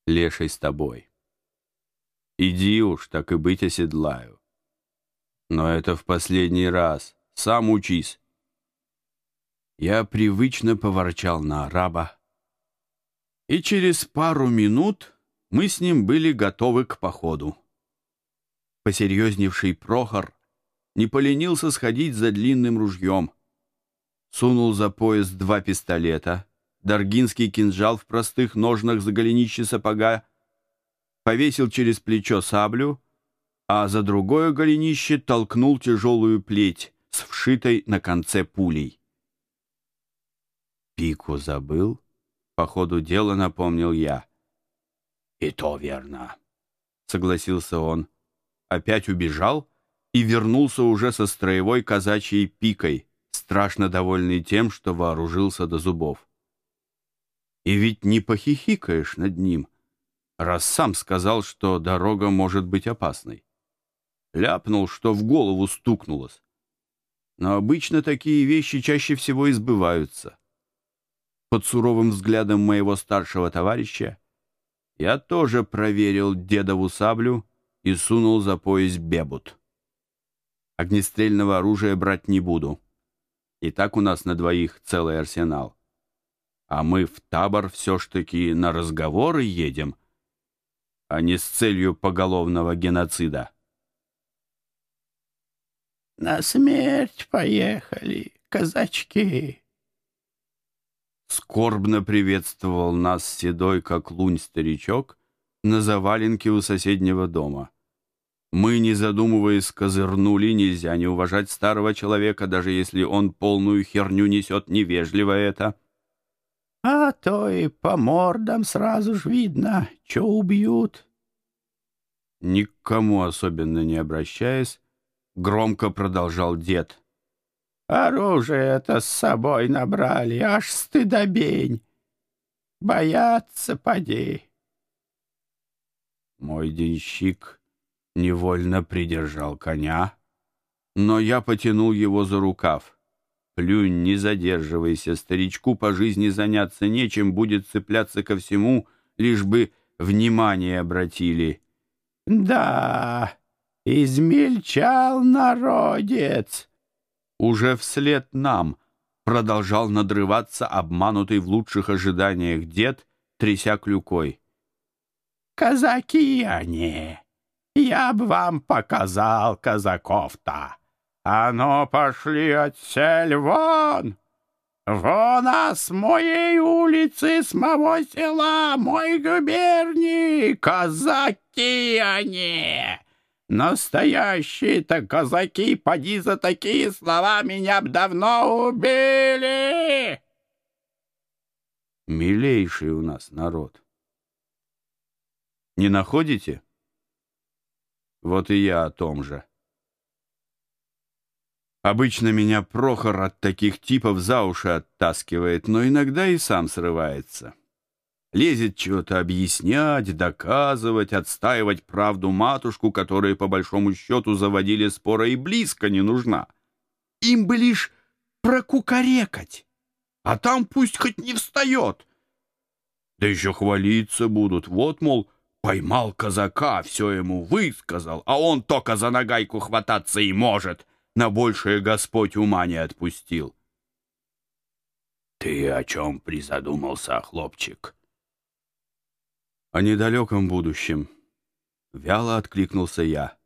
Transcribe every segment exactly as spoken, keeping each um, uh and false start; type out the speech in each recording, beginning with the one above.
Леший с тобой. Иди уж, так и быть, оседлаю. Но это в последний раз. Сам учись. Я привычно поворчал на араба, и через пару минут мы с ним были готовы к походу. Посерьезневший Прохор не поленился сходить за длинным ружьем. Сунул за пояс два пистолета, даргинский кинжал в простых ножнах за голенище сапога, повесил через плечо саблю, а за другое голенище толкнул тяжелую плеть с вшитой на конце пулей. «Пику забыл?» — по ходу дела напомнил я. «И то верно», — согласился он. Опять убежал и вернулся уже со строевой казачьей пикой, страшно довольный тем, что вооружился до зубов. И ведь не похихикаешь над ним, раз сам сказал, что дорога может быть опасной. Ляпнул, что в голову стукнулось. Но обычно такие вещи чаще всего избываются. Под суровым взглядом моего старшего товарища я тоже проверил дедову саблю и сунул за пояс бебут. Огнестрельного оружия брать не буду. И так у нас на двоих целый арсенал. А мы в табор все ж таки на разговоры едем, а не с целью поголовного геноцида. На смерть поехали, казачки. Скорбно приветствовал нас седой, как лунь, старичок на заваленке у соседнего дома. Мы, не задумываясь, козырнули. Нельзя не уважать старого человека, даже если он полную херню несет. Невежливо это. А то и по мордам сразу ж видно, что убьют. Никому особенно не обращаясь, громко продолжал дед. Оружие-то с собой набрали, аж стыдобень. Боятся, поди. Мой денщик невольно придержал коня, но я потянул его за рукав. Плюнь, не задерживайся, старичку по жизни заняться нечем, будет цепляться ко всему, лишь бы внимание обратили. Да, измельчал народец. Уже вслед нам продолжал надрываться обманутый в лучших ожиданиях дед, тряся клюкой. Казаки они. Я б вам показал казаков-то. А ну, пошли отсель вон! Вон, а с моей улицы, с моего села, мой губернии, казаки они! Настоящие-то казаки, поди за такие слова, меня б давно убили! Милейший у нас народ. Не находите? Вот и я о том же. Обычно меня Прохор от таких типов за уши оттаскивает, но иногда и сам срывается. Лезет чего-то объяснять, доказывать, отстаивать правду матушку, которая, по большому счету, заводили спора и близко не нужна. Им бы лишь прокукарекать, а там пусть хоть не встает. Да еще хвалиться будут. Вот, мол, поймал казака, все ему высказал, а он только за нагайку хвататься и может. На большее Господь ума не отпустил. Ты о чем призадумался, хлопчик? О недалеком будущем. Вяло откликнулся я.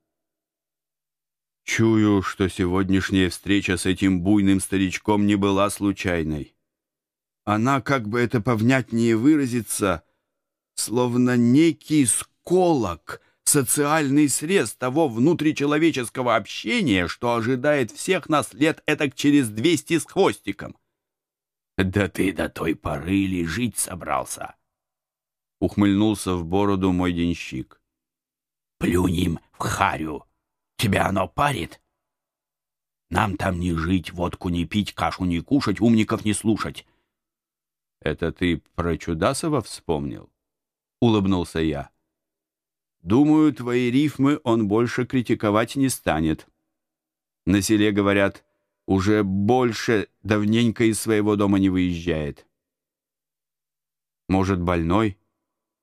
Чую, что сегодняшняя встреча с этим буйным старичком не была случайной. Она, как бы это повнятнее выразиться, словно некий сколок, социальный срез того внутричеловеческого общения, что ожидает всех нас лет этак через двести с хвостиком. Да ты до той поры ли жить собрался? Ухмыльнулся в бороду мой денщик. Плюнь им в харю. Тебя оно парит? Нам там не жить, водку не пить, кашу не кушать, умников не слушать. Это ты про Чудасова вспомнил? Улыбнулся я. Думаю, твои рифмы он больше критиковать не станет. На селе, говорят, уже больше давненько из своего дома не выезжает. Может, больной?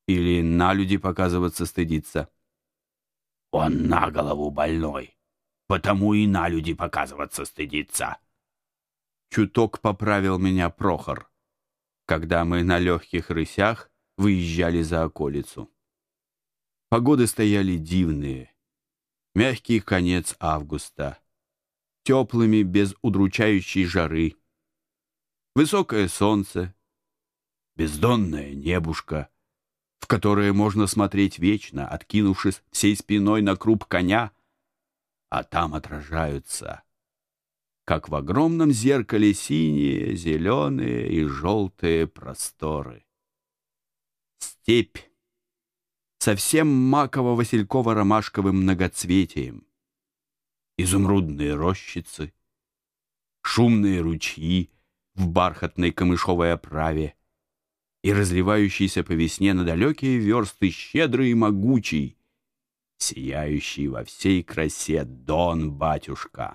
Или на люди показываться стыдится? Он на голову больной, потому и на люди показываться стыдится. Чуток поправил меня Прохор, когда мы на легких рысях выезжали за околицу. Погоды стояли дивные. Мягкий конец августа, теплыми без удручающей жары. Высокое солнце, бездонное небушко, в которое можно смотреть вечно, откинувшись всей спиной на круп коня, а там отражаются, как в огромном зеркале, синие, зеленые и желтые просторы. Степь со всем маково-васильково-ромашковым многоцветием, изумрудные рощицы, шумные ручьи в бархатной камышовой оправе и разливающийся по весне на далекие версты щедрый и могучий, сияющий во всей красе Дон-батюшка.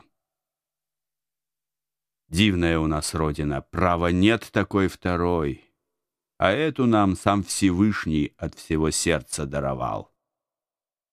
Дивная у нас родина, право, нет такой второй, а эту нам сам Всевышний от всего сердца даровал.